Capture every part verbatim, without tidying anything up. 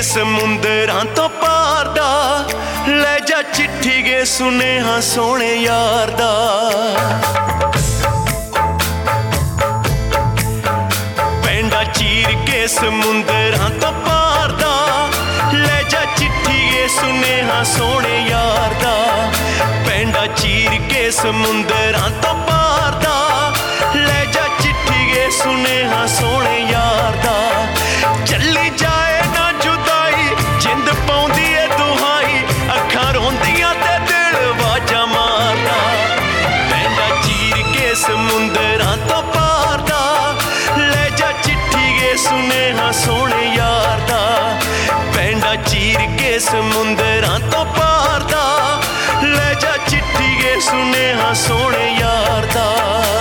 समुंदरां तो पार दा, ले जा चिट्ठी गे सुनेहा सोने यार दा। पेंडा चीर के समुंदरां तो पार दा, ले जा चिट्ठी गे सुनेहा सोने यार दा। पेंडा चीर के समुंदरां तो पार दा, ले जा चिट्ठी गे सुनेहा सोने यार दा। चली जाए ना जुदाई जिंद पाउंदी ए दुहाई, अखां रोंदियां ते दिल वाजा मारदा। पेंडा चीर के समुंदरां तो पार दा, ले जा चिट्ठी गे सुनेहा सोने यार दा। पेंडा चीर के समुंदरां तो पार दा, ले जा चिट्ठी गे सुनेहा सोने यार दा।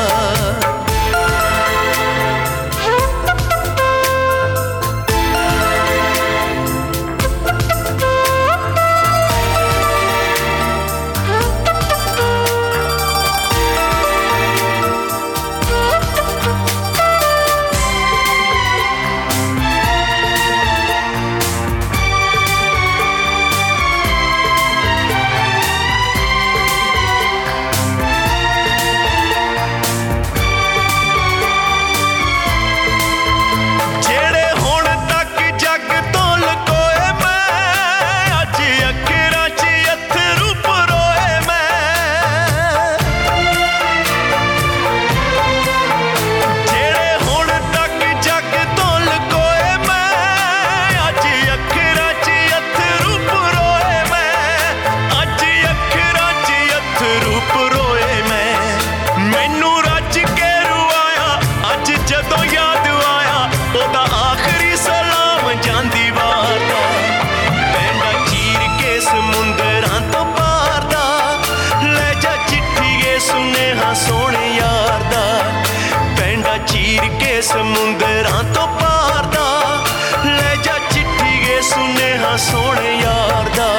समुंदरां तो पार दा, ले जा चिट्ठी गे सुनेहा सोने यार दा।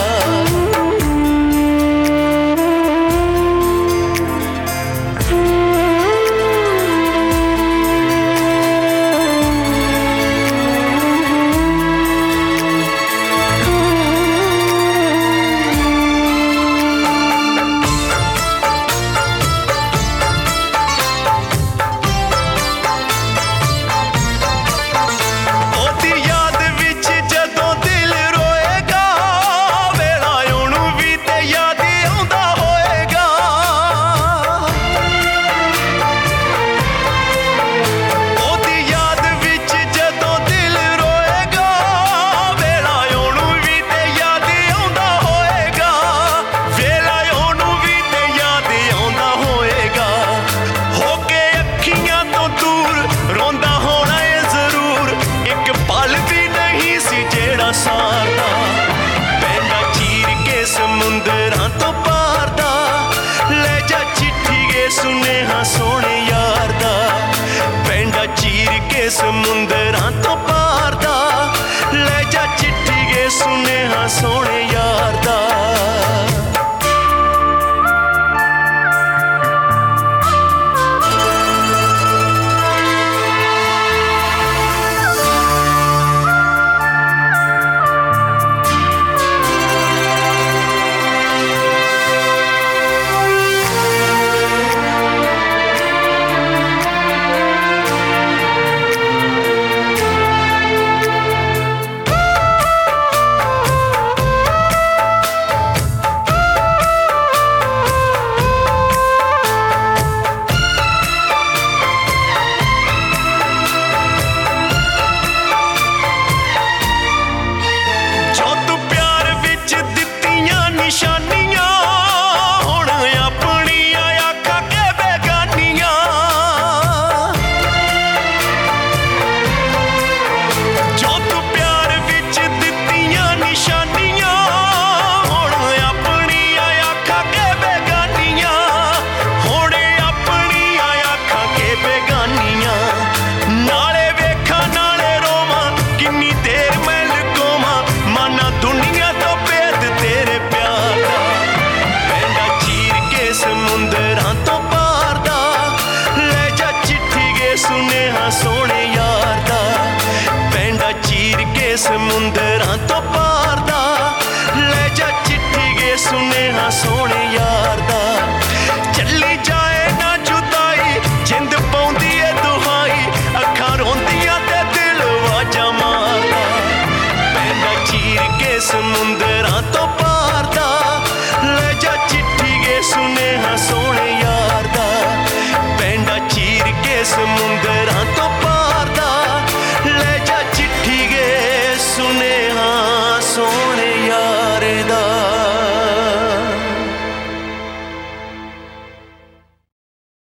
पेंडा चीर के समुंदरां तो पार दा, ले जा चिट्ठी गे सुनेहा सोने यार दा। पेंडा चीर के समुंदरां तो पार दा, ले जा चिट्ठी गे सुनेहा सोने यार दा। सोने यार दा। पेंडा चीर के ਕੇ ਸਮੁੰਦਰਾਂ ਤੋਂ ਪਾਰ ਦਾ, ਲੈ ਜਾ ਚਿੱਠੀ ਗੇ ਸੁਨੇਹਾ ਸੋਹਣੇ ਯਾਰ ਦਾ। ਚੱਲੀ ਜਾਏ ਨਾ ਜੁਦਾਈ, ਜਿੰਦ ਪਾਉਂਦੀ ਏ ਦੁਹਾਈ, ਅੱਖਾਂ ਰੋਂਦੀਆਂ ਤੇ ਦਿਲ ਵਾਜਾਂ ਮਾਰਦਾ। ਪੈਂਡਾ ਚੀਰ ਕੇ ਸਮੁੰਦਰਾਂ ਤੋਂ ਪਾਰ ਦਾ, ਲੈ ਜਾ ਚਿੱਠੀ ਗੇ ਸੁਨੇਹਾ ਸੋਹਣੇ